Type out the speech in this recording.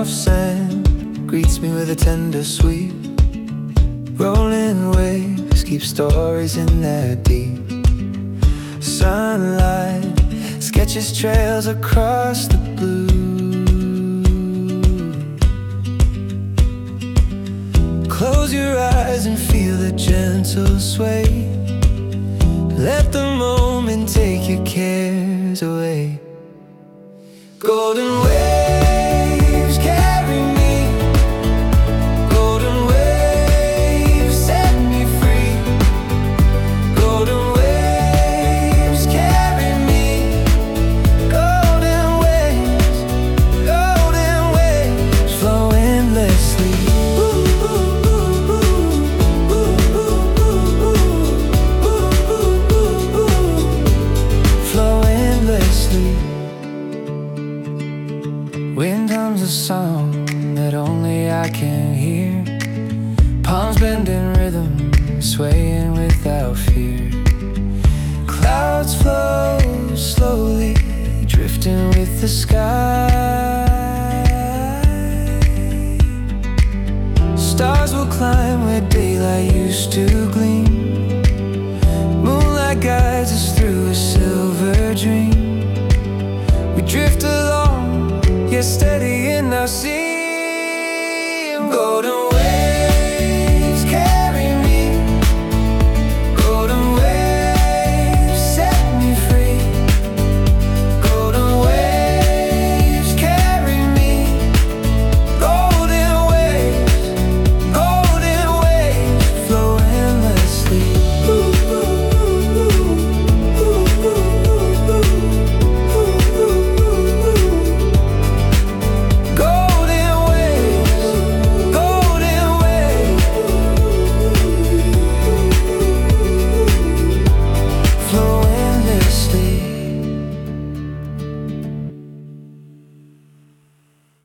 soft sand greets me with a tender sweep. Rolling waves keep stories in their deep. Sunlight sketches trails across the blue. Close your eyes and feel the gentle sway. Let the moment take your cares away. Golden waves carry me. Golden waves set me free. Golden waves carry me. Golden waves flow endlessly. Flow endlessly. Wind hums a song that only I can hear. Palms bend in rhythm, swaying without fear. Clouds flow slowly, drifting with the sky. Stars will climb where daylight used to gleam. Moonlight guides us through a silver dream. We drift along, yet steady